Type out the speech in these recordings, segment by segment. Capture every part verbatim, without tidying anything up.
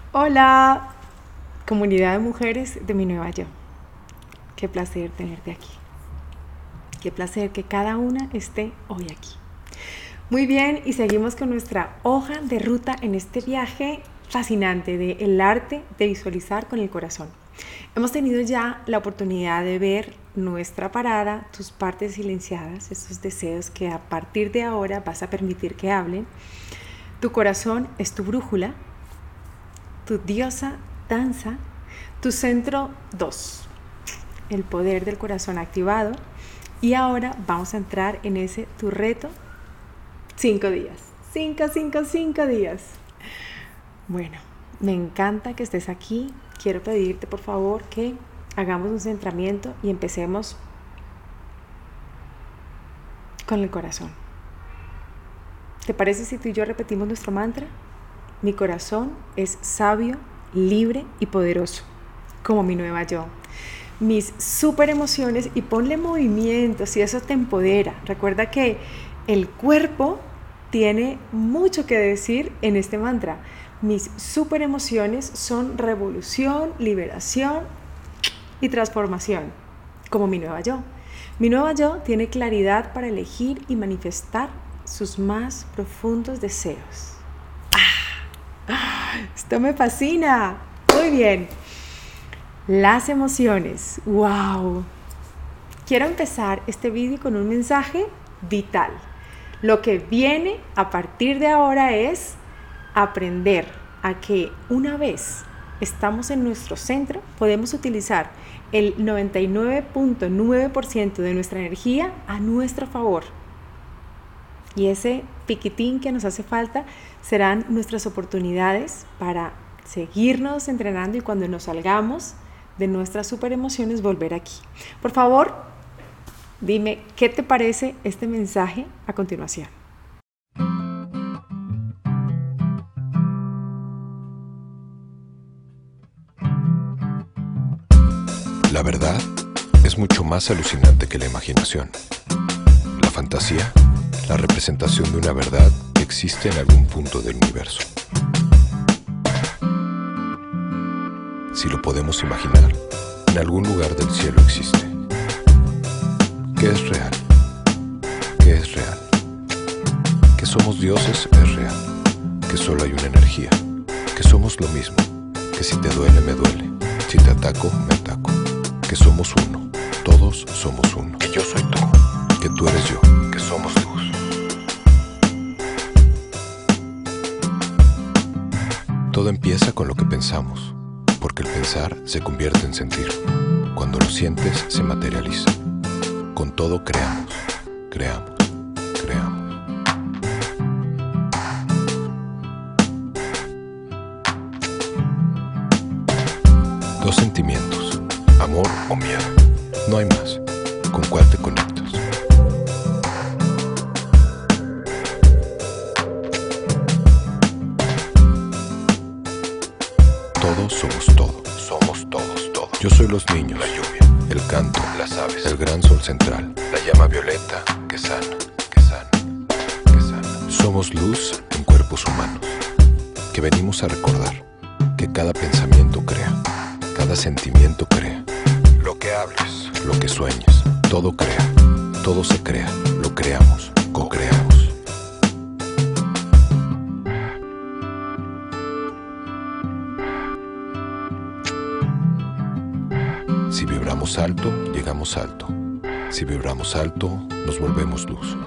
Hola, comunidad de mujeres de mi nueva yo. Qué placer tenerte aquí. Qué placer que cada una esté hoy aquí. Muy bien, y seguimos con nuestra hoja de ruta en este viaje fascinante de el arte de visualizar con el corazón. Hemos tenido ya la oportunidad de ver nuestra parada, tus partes silenciadas, esos deseos que a partir de ahora vas a permitir que hablen. Tu corazón es tu brújula, tu diosa danza, tu centro dos, el poder del corazón activado. Y ahora vamos a entrar en ese tu reto, cinco días, cinco, cinco, cinco días. Bueno, me encanta que estés aquí. Quiero pedirte por favor que hagamos un centramiento y empecemos con el corazón. ¿Te parece si tú y yo repetimos nuestro mantra? Mi corazón es sabio, libre y poderoso, como mi nueva yo. Mis super emociones, y ponle movimiento si eso te empodera. Recuerda que el cuerpo tiene mucho que decir en este mantra. Mis super emociones son revolución, liberación y transformación, como mi nueva yo. Mi nueva yo tiene claridad para elegir y manifestar sus más profundos deseos. ¡Ah! Esto me fascina. Muy bien. Las emociones. ¡Wow! Quiero empezar este vídeo con un mensaje vital. Lo que viene a partir de ahora es aprender a que una vez estamos en nuestro centro, podemos utilizar el noventa y nueve punto nueve por ciento de nuestra energía a nuestro favor. Y ese piquitín que nos hace falta serán nuestras oportunidades para seguirnos entrenando y cuando nos salgamos de nuestras super emociones volver aquí. Por favor, dime qué te parece este mensaje a continuación. La verdad es mucho más alucinante que la imaginación. La fantasía, la representación de una verdad que existe en algún punto del universo. Si lo podemos imaginar, en algún lugar del cielo existe. ¿Qué es real? ¿Qué es real? Que somos dioses es real. Que solo hay una energía. Que somos lo mismo. Que si te duele, me duele. Si te ataco, me ataco. Que somos uno. Todos somos uno. Que yo soy tú. Que tú eres yo. Que somos luz. Todo empieza con lo que pensamos. Porque el pensar se convierte en sentir. Cuando lo sientes, se materializa. Con todo creamos, creamos, creamos. Dos sentimientos, amor o miedo. No hay más. ¿Con cuál te conectas? Todos somos todo. Somos todos, todos. Yo soy los niños, la lluvia, el canto, las aves, el gran sol central, la llama violeta que sana, que sana, que sana. Somos luz en cuerpos humanos, que venimos a recordar que cada pensamiento crea, cada sentimiento crea. Lo que hables, lo que sueñes, todo crea, todo se crea, lo creamos, co-creamos. Si vibramos alto, llegamos alto. Si vibramos alto, nos volvemos luz.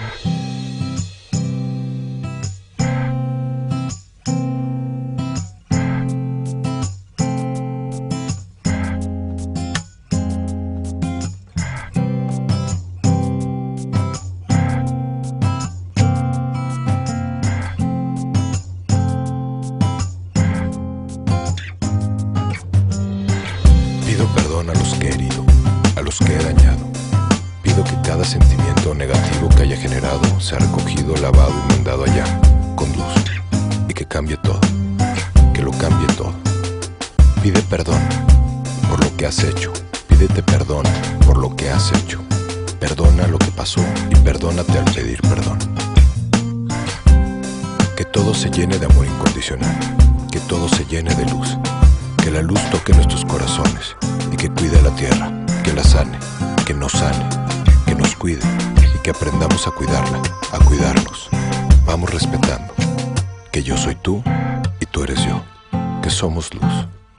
Pido perdón a los que he herido, a los que he dañado. Pido que cada sentimiento negativo que haya generado sea recogido, lavado y mandado allá, con luz. Y que cambie todo, que lo cambie todo. Pide perdón por lo que has hecho. Pídete perdón por lo que has hecho. Perdona lo que pasó y perdónate al pedir perdón. Que todo se llene de amor incondicional. Que todo todo se llene de luz, que la luz toque nuestros corazones y que cuide a la tierra, que la sane, que nos sane, que nos cuide y que aprendamos a cuidarla, a cuidarnos. Vamos respetando que yo soy tú y tú eres yo, que somos luz.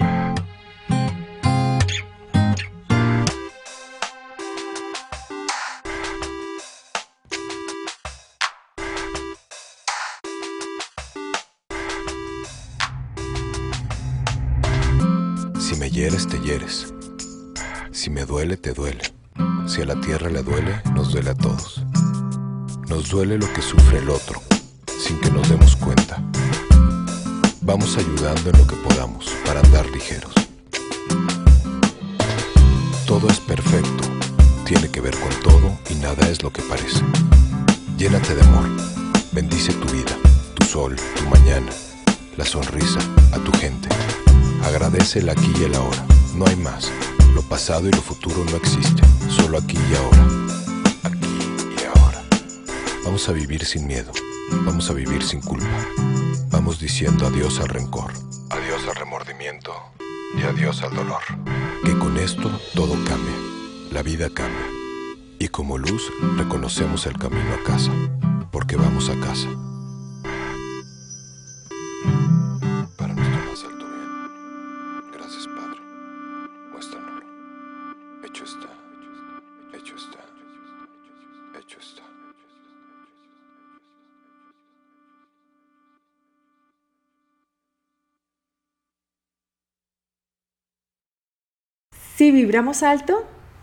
Si me hieres, te hieres. Si me duele, te duele. Si a la tierra le duele, nos duele a todos. Nos duele lo que sufre el otro, sin que nos demos cuenta. Vamos ayudando en lo que podamos para andar ligeros. Todo es perfecto, tiene que ver con todo y nada es lo que parece. Llénate de amor, bendice tu vida, tu sol, tu mañana, la sonrisa a tu gente. Agradece el aquí y el ahora, no hay más. Lo pasado y lo futuro no existen, solo aquí y ahora. Aquí y ahora. Vamos a vivir sin miedo, vamos a vivir sin culpa. Vamos diciendo adiós al rencor, adiós al remordimiento y adiós al dolor. Que con esto todo cambia, la vida cambia. Y como luz reconocemos el camino a casa, porque vamos a casa. Para nuestro más alto bien. Gracias, Padre. Muéstranoslo. Hecho está. Hecho está. Hecho está. Si vibramos alto,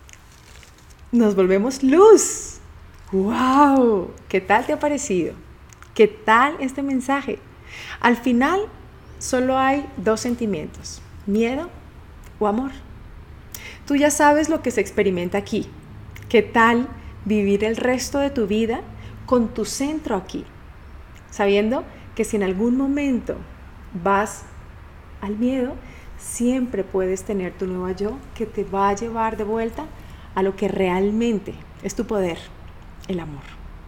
nos volvemos luz. ¡Wow! ¿Qué tal te ha parecido? ¿Qué tal este mensaje? Al final, solo hay dos sentimientos: miedo o amor. Tú ya sabes lo que se experimenta aquí. ¿Qué tal vivir el resto de tu vida con tu centro aquí? Sabiendo que si en algún momento vas al miedo, siempre puedes tener tu nuevo yo que te va a llevar de vuelta a lo que realmente es tu poder, el amor.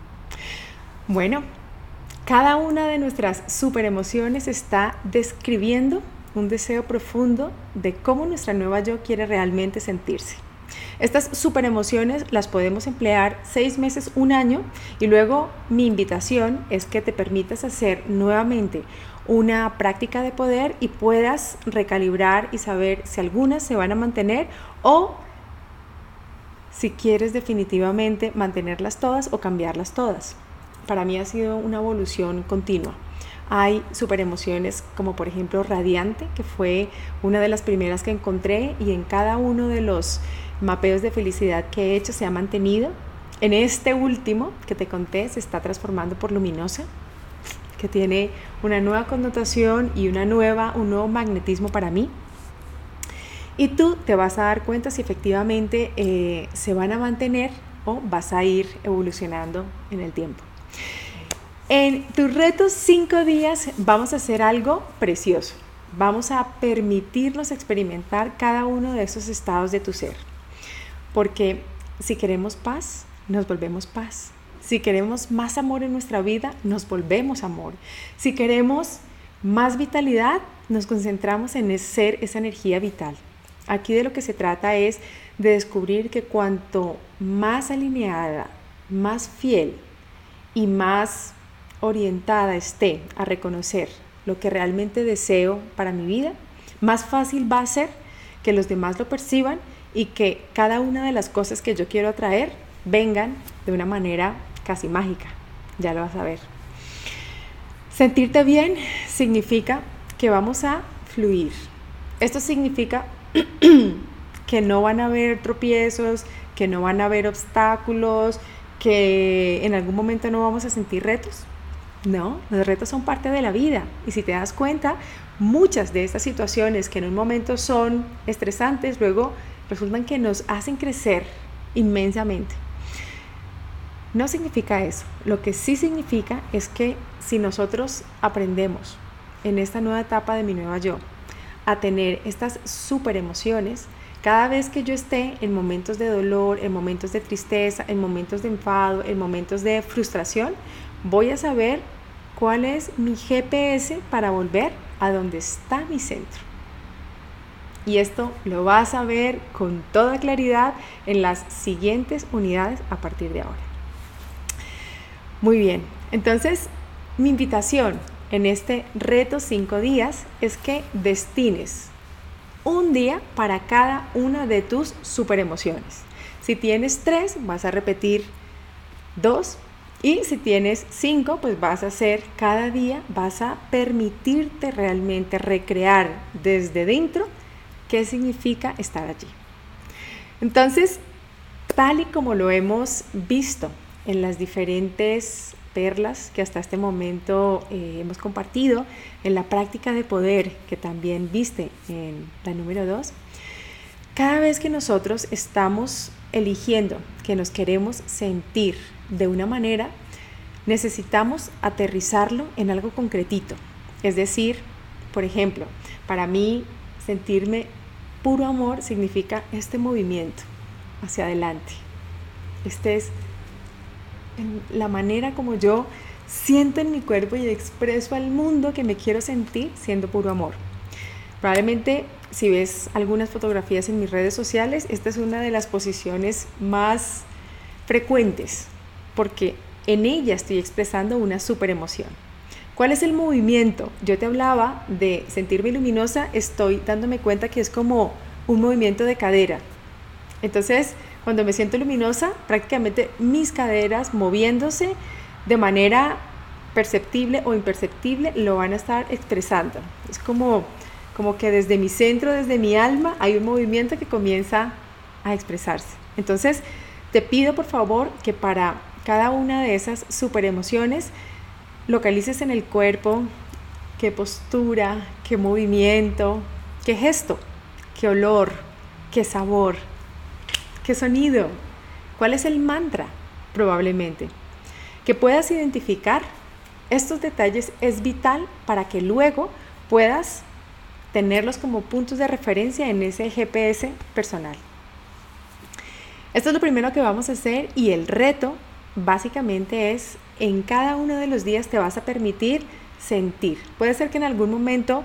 Bueno, cada una de nuestras super emociones está describiendo un deseo profundo de cómo nuestra nueva yo quiere realmente sentirse. Estas super emociones las podemos emplear seis meses, un año, y luego mi invitación es que te permitas hacer nuevamente una práctica de poder y puedas recalibrar y saber si algunas se van a mantener o si quieres definitivamente mantenerlas todas o cambiarlas todas. Para mí ha sido una evolución continua. Hay super emociones como por ejemplo Radiante, que fue una de las primeras que encontré, y en cada uno de los mapeos de felicidad que he hecho se ha mantenido. En este último que te conté se está transformando por Luminosa, que tiene una nueva connotación y una nueva, un nuevo magnetismo para mí. Y tú te vas a dar cuenta si efectivamente eh, se van a mantener o vas a ir evolucionando en el tiempo. En tus retos cinco días vamos a hacer algo precioso. Vamos a permitirnos experimentar cada uno de esos estados de tu ser. Porque si queremos paz, nos volvemos paz. Si queremos más amor en nuestra vida, nos volvemos amor. Si queremos más vitalidad, nos concentramos en ser esa energía vital. Aquí de lo que se trata es de descubrir que cuanto más alineada, más fiel y más orientada esté a reconocer lo que realmente deseo para mi vida, más fácil va a ser que los demás lo perciban y que cada una de las cosas que yo quiero atraer vengan de una manera casi mágica. Ya lo vas a ver. Sentirte bien significa que vamos a fluir. Esto significa que no van a haber tropiezos, que no van a haber obstáculos, que en algún momento no vamos a sentir retos. No, los retos son parte de la vida, y si te das cuenta, muchas de estas situaciones que en un momento son estresantes, luego resultan que nos hacen crecer inmensamente. No significa eso. Lo que sí significa es que si nosotros aprendemos en esta nueva etapa de mi nueva yo a tener estas super emociones, cada vez que yo esté en momentos de dolor, en momentos de tristeza, en momentos de enfado, en momentos de frustración, voy a saber cuál es mi G P S para volver a donde está mi centro. Y esto lo vas a ver con toda claridad en las siguientes unidades a partir de ahora. Muy bien, entonces mi invitación en este reto cinco días es que destines un día para cada una de tus superemociones. Si tienes tres, vas a repetir dos, y si tienes cinco, pues vas a hacer cada día, vas a permitirte realmente recrear desde dentro qué significa estar allí. Entonces, tal y como lo hemos visto en las diferentes perlas que hasta este momento eh, hemos compartido, en la práctica de poder que también viste en la número dos, cada vez que nosotros estamos eligiendo que nos queremos sentir de una manera, necesitamos aterrizarlo en algo concretito. Es decir, por ejemplo, para mí sentirme puro amor significa este movimiento hacia adelante. Este es la manera como yo siento en mi cuerpo y expreso al mundo que me quiero sentir siendo puro amor. Probablemente si ves algunas fotografías en mis redes sociales, esta es una de las posiciones más frecuentes porque en ella estoy expresando una super emoción. ¿Cuál es el movimiento? Yo te hablaba de sentirme luminosa, estoy dándome cuenta que es como un movimiento de cadera. Entonces, cuando me siento luminosa, prácticamente mis caderas moviéndose de manera perceptible o imperceptible lo van a estar expresando. Es como, como que desde mi centro, desde mi alma, hay un movimiento que comienza a expresarse. Entonces, te pido por favor que para cada una de esas super emociones localices en el cuerpo qué postura, qué movimiento, qué gesto, qué olor, qué sabor, qué sonido, cuál es el mantra, probablemente. Que puedas identificar estos detalles es vital para que luego puedas tenerlos como puntos de referencia en ese G P S personal. Esto es lo primero que vamos a hacer y el reto básicamente es en cada uno de los días te vas a permitir sentir. Puede ser que en algún momento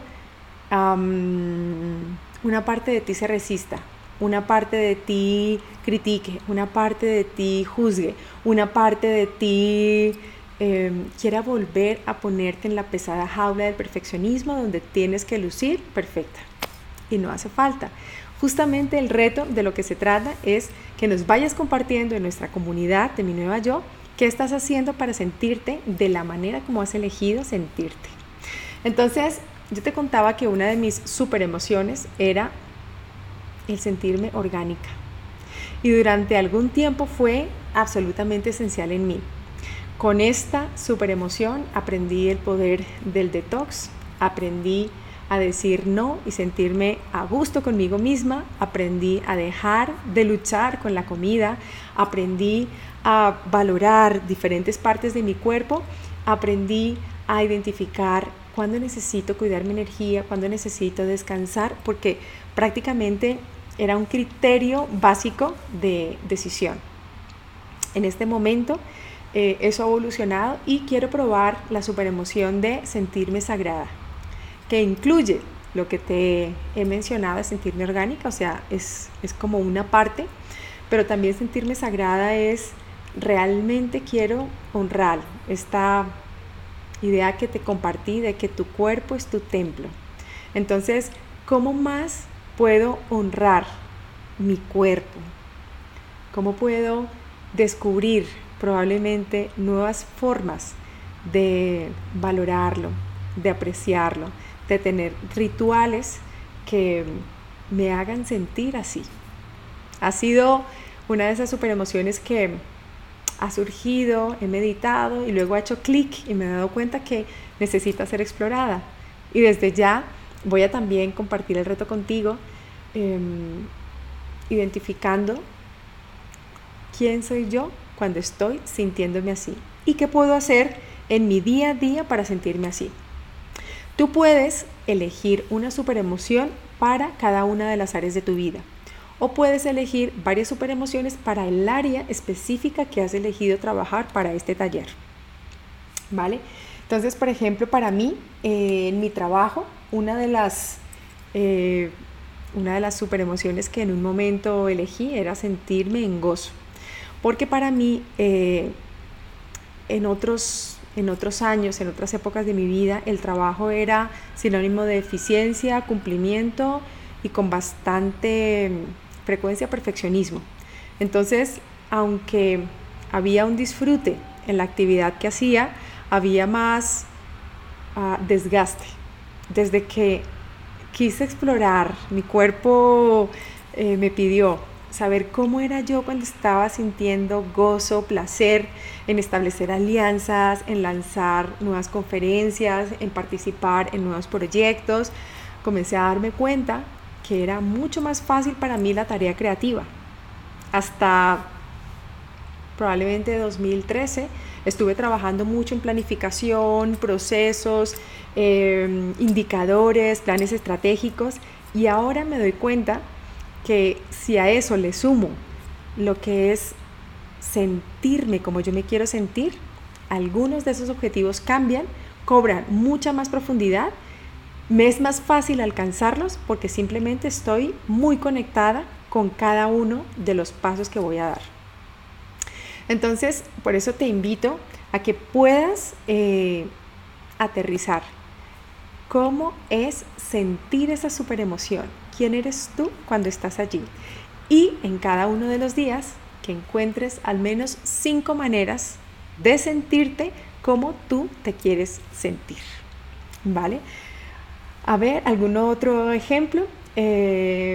um, una parte de ti se resista, una parte de ti critique, una parte de ti juzgue, una parte de ti eh, quiera volver a ponerte en la pesada jaula del perfeccionismo donde tienes que lucir perfecta. Y no hace falta. Justamente el reto de lo que se trata es que nos vayas compartiendo en nuestra comunidad de Mi Nueva Yo qué estás haciendo para sentirte de la manera como has elegido sentirte. Entonces, yo te contaba que una de mis super emociones era el sentirme orgánica. Y durante algún tiempo fue absolutamente esencial en mí. Con esta super emoción aprendí el poder del detox, aprendí a decir no y sentirme a gusto conmigo misma, aprendí a dejar de luchar con la comida, aprendí a valorar diferentes partes de mi cuerpo, aprendí a identificar cuándo necesito cuidar mi energía, cuándo necesito descansar, porque prácticamente era un criterio básico de decisión. En este momento eh, eso ha evolucionado y quiero probar la superemoción de sentirme sagrada, que incluye lo que te he mencionado de sentirme orgánica, o sea, es, es como una parte, pero también sentirme sagrada es realmente quiero honrar esta idea que te compartí de que tu cuerpo es tu templo. Entonces, ¿cómo más puedo honrar mi cuerpo? ¿Cómo puedo descubrir probablemente nuevas formas de valorarlo, de apreciarlo, de tener rituales que me hagan sentir así? Ha sido una de esas super emociones que ha surgido, he meditado y luego ha hecho clic y me he dado cuenta que necesita ser explorada. Y desde ya voy a también compartir el reto contigo, eh, identificando quién soy yo cuando estoy sintiéndome así y qué puedo hacer en mi día a día para sentirme así. Tú puedes elegir una superemoción para cada una de las áreas de tu vida. O puedes elegir varias superemociones para el área específica que has elegido trabajar para este taller. ¿Vale? Entonces, por ejemplo, para mí, eh, en mi trabajo, una de las, eh, una de las super emociones que en un momento elegí era sentirme en gozo. Porque para mí, eh, en otros, en otros años, en otras épocas de mi vida, el trabajo era sinónimo de eficiencia, cumplimiento y con bastante frecuencia perfeccionismo. Entonces, aunque había un disfrute en la actividad que hacía, había más uh, desgaste. Desde que quise explorar, mi cuerpo eh, me pidió saber cómo era yo cuando estaba sintiendo gozo, placer en establecer alianzas, en lanzar nuevas conferencias, en participar en nuevos proyectos. Comencé a darme cuenta que era mucho más fácil para mí la tarea creativa. Hasta probablemente dos mil trece estuve trabajando mucho en planificación, procesos, eh, indicadores, planes estratégicos, y ahora me doy cuenta que si a eso le sumo lo que es sentirme como yo me quiero sentir, algunos de esos objetivos cambian, cobran mucha más profundidad, me es más fácil alcanzarlos porque simplemente estoy muy conectada con cada uno de los pasos que voy a dar. Entonces, por eso te invito a que puedas eh, aterrizar cómo es sentir esa super emoción, quién eres tú cuando estás allí, y en cada uno de los días que encuentres al menos cinco maneras de sentirte como tú te quieres sentir, ¿vale? A ver, ¿algún otro ejemplo? Eh,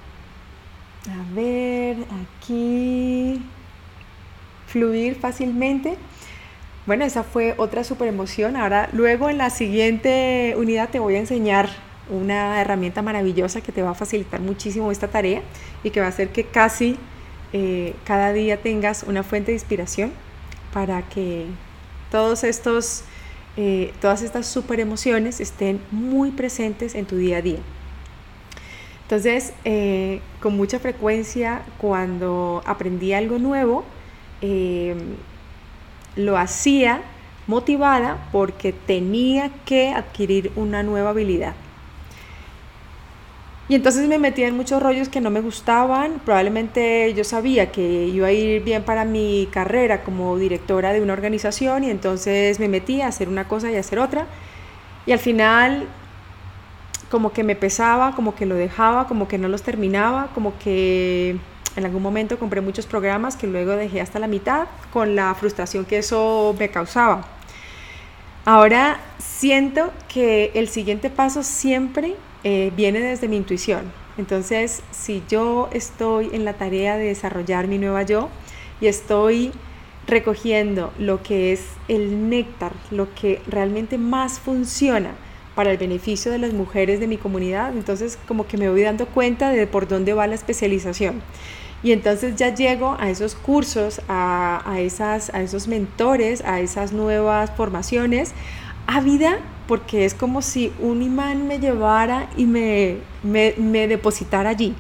a ver, aquí, fluir fácilmente. Bueno, esa fue otra super emoción. Ahora, luego en la siguiente unidad te voy a enseñar una herramienta maravillosa que te va a facilitar muchísimo esta tarea y que va a hacer que casi eh, cada día tengas una fuente de inspiración para que todos estos, eh, todas estas super emociones estén muy presentes en tu día a día. Entonces, eh, con mucha frecuencia, cuando aprendí algo nuevo, eh, lo hacía motivada porque tenía que adquirir una nueva habilidad. Y entonces me metía en muchos rollos que no me gustaban. Probablemente yo sabía que iba a ir bien para mi carrera como directora de una organización, y entonces me metía a hacer una cosa y a hacer otra. Y al final como que me pesaba, como que lo dejaba, como que no los terminaba, como que en algún momento compré muchos programas que luego dejé hasta la mitad con la frustración que eso me causaba. Ahora siento que el siguiente paso siempre eh, viene desde mi intuición. Entonces, si yo estoy en la tarea de desarrollar mi nueva yo y estoy recogiendo lo que es el néctar, lo que realmente más funciona para el beneficio de las mujeres de mi comunidad, entonces como que me voy dando cuenta de por dónde va la especialización. Y entonces ya llego a esos cursos, a, a, esas, a esos mentores, a esas nuevas formaciones, ávida, porque es como si un imán me llevara y me, me, me depositara allí.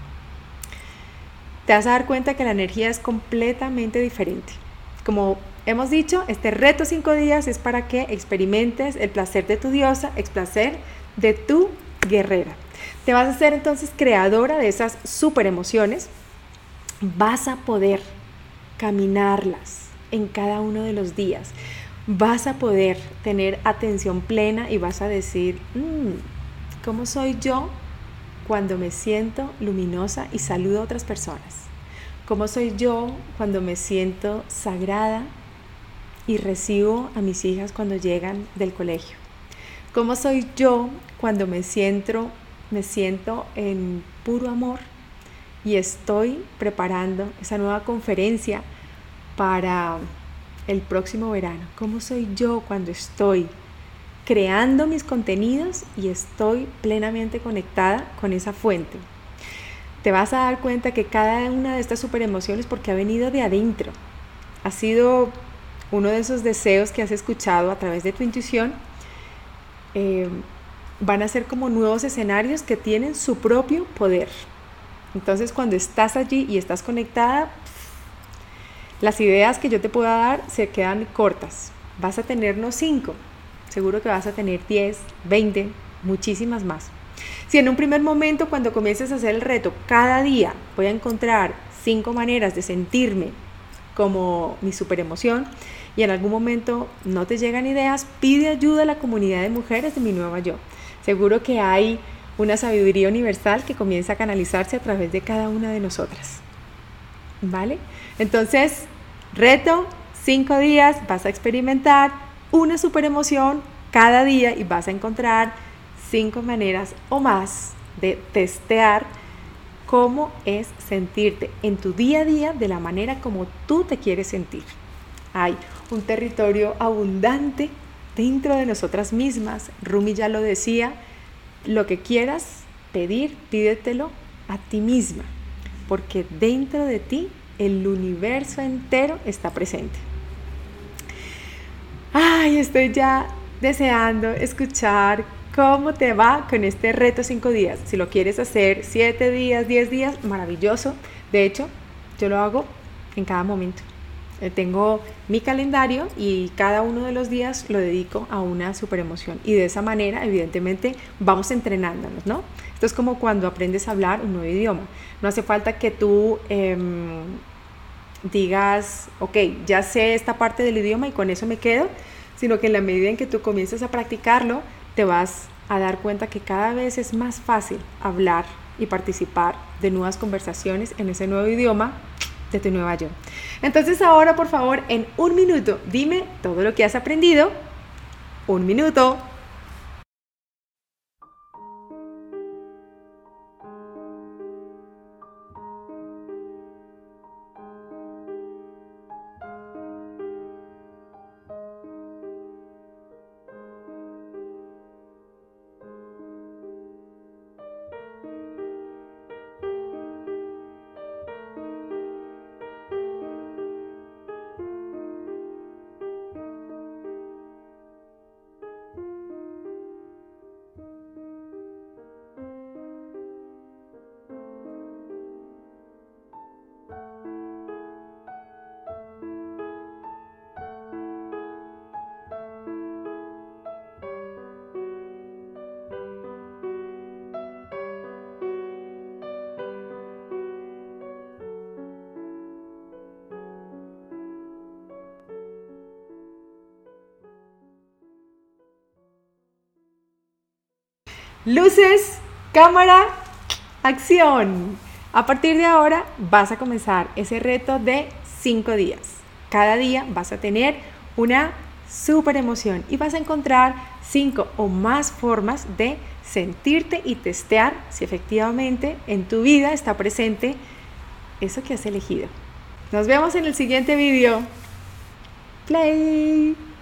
Te vas a dar cuenta que la energía es completamente diferente. Como hemos dicho, este reto cinco días es para que experimentes el placer de tu diosa, el placer de tu guerrera. Te vas a hacer entonces creadora de esas super emociones. Vas a poder caminarlas en cada uno de los días. Vas a poder tener atención plena y vas a decir, mmm, ¿cómo soy yo cuando me siento luminosa y saludo a otras personas? ¿Cómo soy yo cuando me siento sagrada y recibo a mis hijas cuando llegan del colegio? ¿Cómo soy yo cuando me siento, me siento en puro amor y estoy preparando esa nueva conferencia para el próximo verano? ¿Cómo soy yo cuando estoy creando mis contenidos y estoy plenamente conectada con esa fuente? Te vas a dar cuenta que cada una de estas super emociones, porque ha venido de adentro, ha sido uno de esos deseos que has escuchado a través de tu intuición, eh, van a ser como nuevos escenarios que tienen su propio poder. Entonces, cuando estás allí y estás conectada, las ideas que yo te pueda dar se quedan cortas. Vas a tener no cinco, seguro que vas a tener diez, veinte, muchísimas más. Si en un primer momento, cuando comiences a hacer el reto, cada día voy a encontrar cinco maneras de sentirme como mi superemoción y en algún momento no te llegan ideas, pide ayuda a la comunidad de mujeres de Mi Nueva Yo. Seguro que hay una sabiduría universal que comienza a canalizarse a través de cada una de nosotras. ¿Vale? Entonces, reto, cinco días, vas a experimentar una superemoción cada día y vas a encontrar cinco maneras o más de testear cómo es sentirte en tu día a día de la manera como tú te quieres sentir. Hay un territorio abundante dentro de nosotras mismas. Rumi ya lo decía, lo que quieras pedir, pídetelo a ti misma, porque dentro de ti el universo entero está presente. Ay, estoy ya deseando escuchar cómo te va con este reto cinco días. Si lo quieres hacer siete días, diez días, maravilloso. De hecho, yo lo hago en cada momento. Tengo mi calendario y cada uno de los días lo dedico a una superemoción. Y de esa manera, evidentemente, vamos entrenándonos, ¿no? Esto es como cuando aprendes a hablar un nuevo idioma. No hace falta que tú eh, digas, ok, ya sé esta parte del idioma y con eso me quedo, sino que en la medida en que tú comienzas a practicarlo, te vas a dar cuenta que cada vez es más fácil hablar y participar de nuevas conversaciones en ese nuevo idioma de tu nueva yo. Entonces ahora, por favor, en un minuto, dime todo lo que has aprendido. Un minuto. Luces, cámara, acción. A partir de ahora vas a comenzar ese reto de cinco días. Cada día vas a tener una super emoción y vas a encontrar cinco o más formas de sentirte y testear si efectivamente en tu vida está presente eso que has elegido. Nos vemos en el siguiente video. Play.